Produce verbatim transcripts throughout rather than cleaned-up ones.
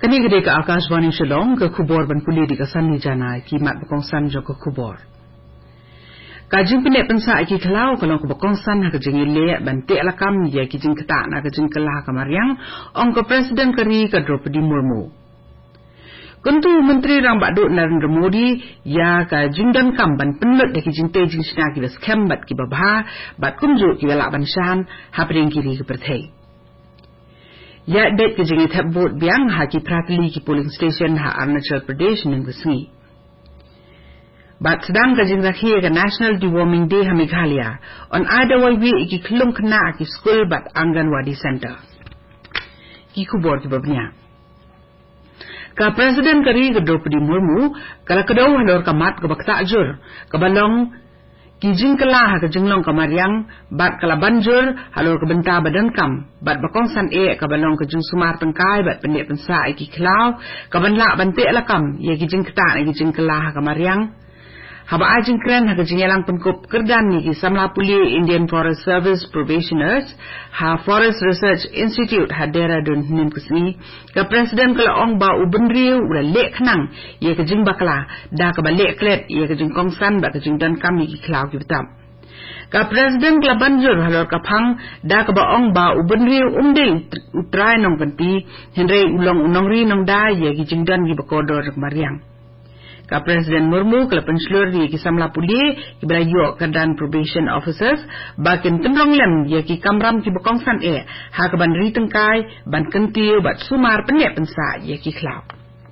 Kini gede ke Akashvani Shillong ke khubor ban puli di kasan ni jana ki mat bakongsan jo ke khubor. Kajing pinek pensa ki khalau kalong ke bakongsan ha kajing ile ban te alakam ya ki jing kata na kajing kelah kamariang ong ke presiden kari ke Draupadi Murmu. Kuntu Menteri Rang Baduk Narendra Modi ya ka jingdan kam ban penlut de ki jing te jing sina ki scam bat ki babha bat kumju ki wala ban shan ha pring kiri ke perthai. Ya det ke jing thap vote biang ha ki pratli ki polling station ha Arunachal Pradesh ning kusngi. Bat sedang ka jing rakhi ka National Deworming Day ha Meghalaya on ada wai wi ki khlum khna ki school bat Anganwadi Center. Ki khubor ki babnya. Ka Presiden kari ke Draupadi Murmu kala kedau halor kamat ke bakta ajur ke balong kijing kelah ke jenglong kamariang bat kala banjur halor ke benta badan kam bat bakongsan e ke balong ke jung sumar tengkai bat pendek pensa iki klau ke banla bante lakam ye kijing keta ye kijing kelah kamariang haba ajing kren ha kijing elang penkup kerdan ni ki samla puli Indian Forest Service probationers ha Forest Research Institute ha Dehradun nin kusni ka presiden kala ong ba ubenriu ula lek khnang ye kijing bakla da ka ba lek klet ye kijing kongsan ba kijing dan kam ki klau ki betam ka presiden kala banjur halor ka phang da ka ba ong ba ubenriu umding utrai nong kanti henrei ulong unong ri nong da ye kijing dan ki bakodor mariang. Ka Presiden Murmu kala penslur ye ki samla puli ki belayo kedan probation officers bakin tenrong lem ye ki kamram ki bakongsan e ha ka ban ri tengkai ban kentiu bat sumar penek pensa ye ki klau.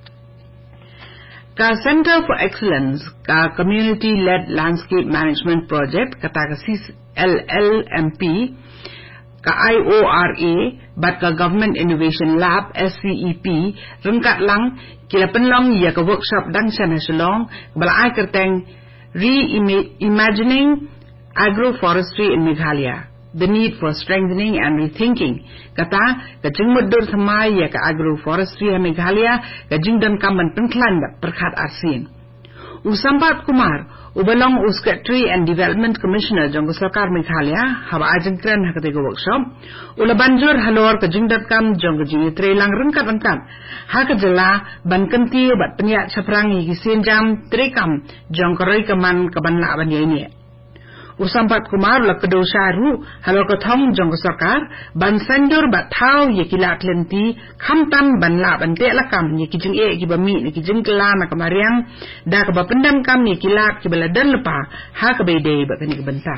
Ka Center for Excellence ka Community Led Landscape Management Project kata ka C L L M P ka I O R A bat ka Government Innovation Lab S C E P rengkat lang kila penlong ya ka workshop dang sana Shillong bala ai kerteng reimagining agroforestry in Meghalaya, the need for strengthening and rethinking kata ka jingmudur thamai ya ka agroforestry in Meghalaya ka jingdan kaman penklan perkhat arsin Usambat Kumar ubalong Secretary and Development Commissioner jong Sarkar Meghalaya haba ajeng kren ha kate workshop ula banjur halor ka jingdat kam jong ji trelang rengkat rengkat ha ka jela ban kenti bat penyak chaprangi ki senjam trekam jong koroi kaman kabanla ban ye Usambat Kumar la kedo syaru halor ka thong jong Sarkar ban sandur bat thau ye kilat lenti khamtan ban la ban te lakam ye ki jing e ki bami ni ki jing kala na kamariang da ka ba pendam kam ye kilat ki baladan lepa ha ka bede ba kani benta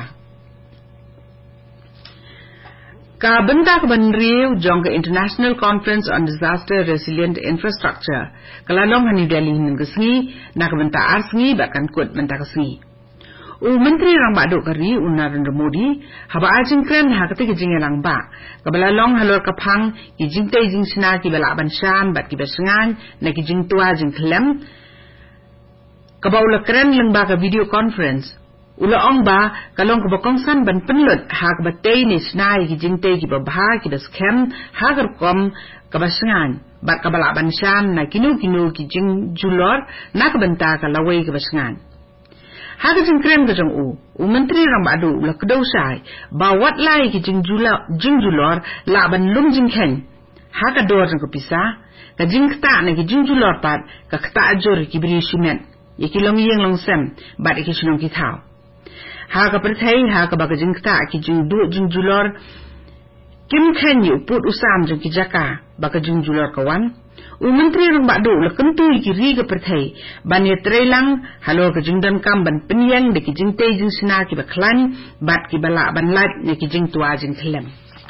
ka benta ka ban riu jong ka International Conference on Disaster Resilient Infrastructure kala long hani Delhi ning ksngi na ka benta arsngi ba kan kut benta ksngi U Menteri Rang Baduk kari U Narendra Modi haba ajing kren ha kate ki jing elang ba kabala long halor kapang ki jing te jing sina ki bala ban shan bat ki besengan na ki jing tua jing klem kabaula kren leng ba ka video conference ula ong ba kalong kabakongsan ban penlut ha ka batei ni sina ki jing te ki babha ki beskem ha kar kom kabasengan bat kabala ban shan na kinu kinu ki jing julor na ka benta ka lawai ka besengan Haga jing kren ka jong u, u Menteri Rang Baduk la kedau sai, ba wat lai ki jing jula jing julor la ban lum jing ken. Haga dor jong kapisa, ka jing kta na ki jing julor pat ka kta ajur ki beri simen, ye ki long yeng long sem, bat ki sinong ki thau. Haga perthai haga ba ka jing kta ki jing du jing julor kim ken yu put usam jong ki jaka ba ka jing julor kawan. U Menteri Rang Baduk la kentui ki ri ka perthai ban ye trelang halo ka jingdan kam ban penyang de ki jing te jing sina ki baklan bat ki bala ban lat ne ki jing tua jing khlem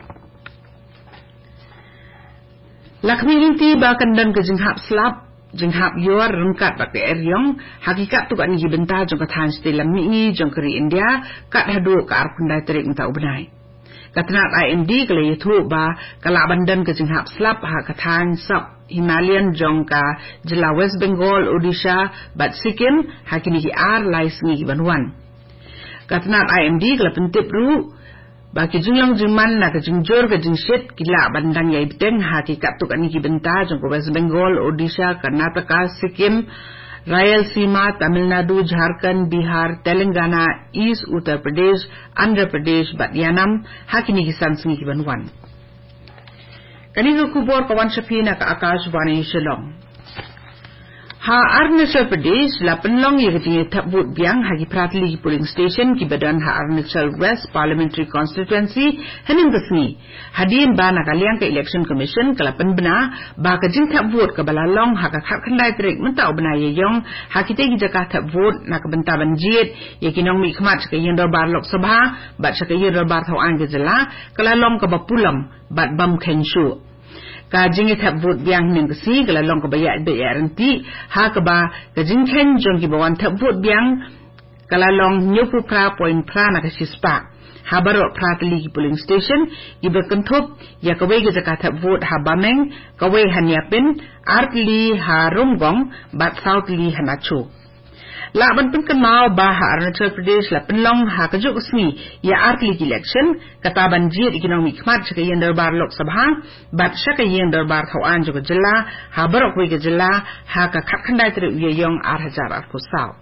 lakmi rinti ba kandan ka jing hap slap jing hap yor rengkat ba ke eryong hakikat tu kan gi benta jong ka than ste lam mi jong kri India kat hadu ka ar kundai terik mta ubnai katnat I M D kala yathu ba kala bandan ka jing hap slap ha ka than sap Himalayan jongka jela West Bengal Odisha bat Sikkim hakini ki ar laisngi ki banwan katnat I M D kala pentip ru ba ki jinglang jingman na ka jingjor ka jingshit kila bandang yai biten hakikat tu kan ki benta jongka West Bengal Odisha Karnataka Sikkim Rayalaseema Tamil Nadu Jharkhand Bihar Telangana East Uttar Pradesh Andhra Pradesh bat yanam hakini ki sansngi ki banwan Kani ke kubur kawan Shafi nak Akashvani Shillong. Ha Arunachal Pradesh la penlong ye kejing tabut biang hagi Pratli polling station ki badan ha Arunachal West Parliamentary Constituency hening kesni hadin ba nak aliang ke Election Commission kala penbena ba kejing tabut ke balalong ha ka khat khandai trik mentau bena ye yong ha kite gi jaka tabut nak benta banjit ye kinong mi khmat ke yen darbar Lok Sabha bat ke yen darbar Thawan ke jela kala lom ke bapulam bat bam khenshu kajing itap vote biang ning kesi kala long kabaya de yaranti ha kaba kajing ken jong ki bawan tap vote biang kala long nyopu pra point pra na kasispa ha baro pra tli polling station ibe kenthop ya kawe ge jaka tap vote ha bameng kawe hanyapin artli ha rumgong bat southli hanacho la ban pun kenal bah Arunachal Pradesh la penlong ha kajuk usmi ya artli election kata banjir economic khmat ke yen darbar Lok Sabha bat shaka yen darbar Thawan jo jilla ha barok we ke jilla ha ka khat khandai tre ye yong ar hajar ar kusau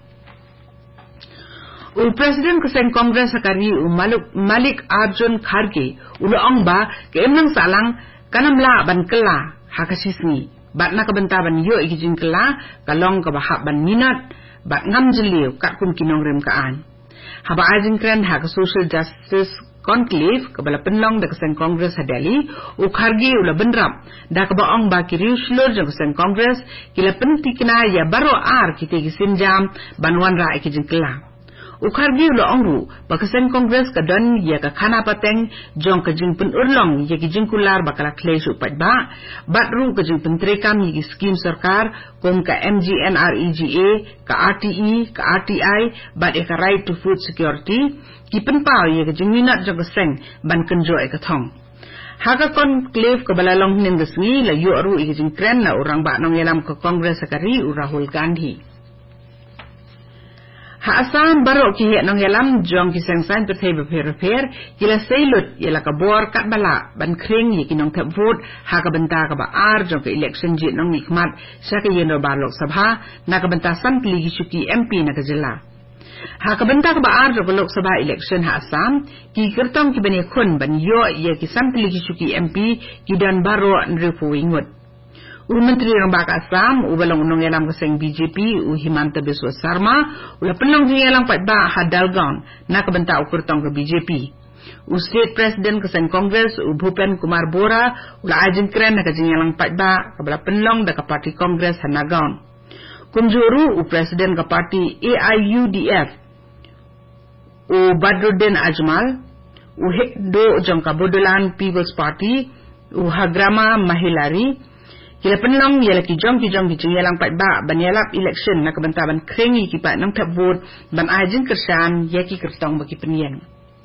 u president kuseng congress akari u Malik Malik Arjun Kharge u ong ba ke emnang salang kanamla ban kala ha kasisni bat na ka benta ban yo ikijing kala kalong ka bahab ban minat bat ngam jeliu kat kum kinong rem kaan haba ajing kren ha social justice conclave ke bala penlong da keseng congress hadali u Kharge u la benrap da ka baong ba kiriu shlur jang keseng congress kila penti kena ya baro ar kite gisin jam banwan ra ikijing kala u Kharge u la ongru ba keseng congress ka don ya ka khana pateng jong ka jing pen urlong ya ki jing kular bakala klesh upat ba bat ru ka jing pentre kam yi scheme sarkar kom ka M G N R E G A ka R T E ka R T I bat e ka right to food security ki pen pa ye ka jing minat jong ka seng ban kenjo e ka thong haka conclave ka balalong ning desngi la yu aru e jing kren na orang ba nong yalam ka congress sakari u Rahul Gandhi ha asam baro ki he nong yalam jong ki seng san per thebe per per kila seilut yela ka bor kat bala ban kring ye kinong thep vote ha ka benta ka ba ar jong ka election jit nong nikmat sa ka yen ba Lok Sabha na ka benta san kligi shuki M P na ka jilla ha ka benta ka ba ar jong Lok Sabha election ha asam ki kertong ki bene khun ban yo ye ki san kligi shuki M P ki dan baro nrefu ingot u menteri rang bak Assam u balong nong yalam keseng B J P u Himanta Biswa Sarma u la penong jing yalam pat ba Hadalgaon na ka benta u kertong ke B J P u state president keseng congress u Bhupen Kumar Bora u la ajin kren na ka jing yalam pat ba ka bala penlong da ka party congress Hanagaon kumjuru u president ka party A I U D F u Badruddin Ajmal u hekdo jong ka Bodolan People's Party u Hagrama Mahilari kila penlong yala ki jong ki jong ki jing yalang pat ba ban yalap election na kabenta ban krengi ki pat nang tap vote ban ajin kersan yaki kertong baki penyen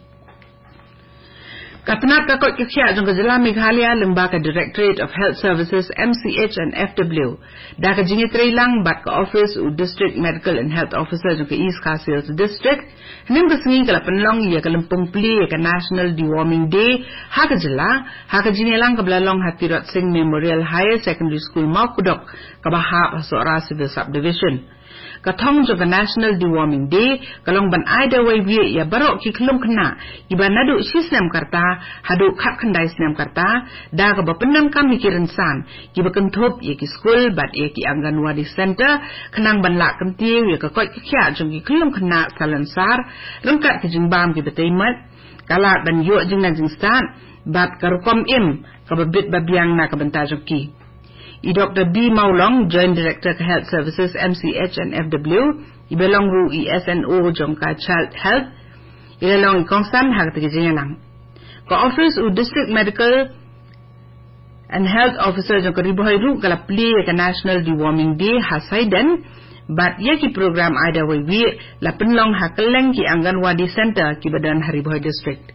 Katnat ka kot kya jong ka jila Meghalaya lembaga Directorate of Health Services M C H and F W da ka jingi trailang bat ka office u District Medical and Health Officer jong ka East Khartoum District nim ka singi kala penlong ya ka lempung pli ya ka National Deworming Day ha ka jila ha ka jingi lang ka blalong Hatirat Singh Memorial Higher Secondary School Maukudok ka bahab Hasora Civil Subdivision katong jong ka National Deworming Day kalong ban aida way wi ya barok ki klong kena iban nadu sisnam karta hadu khat khandai snam karta da ka bapenam kam mikiran san ki bakenthop ye ki school bat ye ki Anganwadi center khenang ban la kam tie ye ka koi kya jong ki klong kena salansar rengkat ki jing bam ki betaimat kala ban yo jing na jing stan bat karukom im ka babit babiang na ka benta jong ki I Doctor B. Maulong, Joint Director of Health Services M C H and F W, I belong ru I S N O Jongka Child Health, I belong I Kongsan Hagati Jingalang. Ka Office u District Medical and Health Officer Jongka Ribohay ru kala play ka National Deworming Day hasaidan, but yaki program aida way we la penlong hakeleng ki Anganwadi Center ki Badan Haribohay District.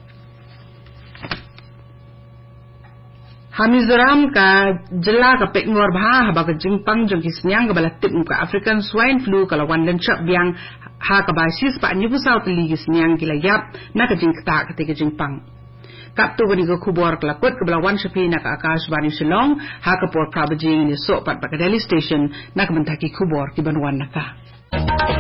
Hamizoram ka jela ka pekngor bha haba ka jingpang jong kisnyang ka balatik ka African swine flu kala wandan chap biang ha ka basis pa nyu pusau tli kisnyang kila yap na ka jingta ka te ka jingpang kap tu ni ka khubor kala kot ka balawan shapi na ka Akashvani Shillong ha ka por prabajing ni so pat pa ka Delhi station na ka mentaki khubor ki banwan na ka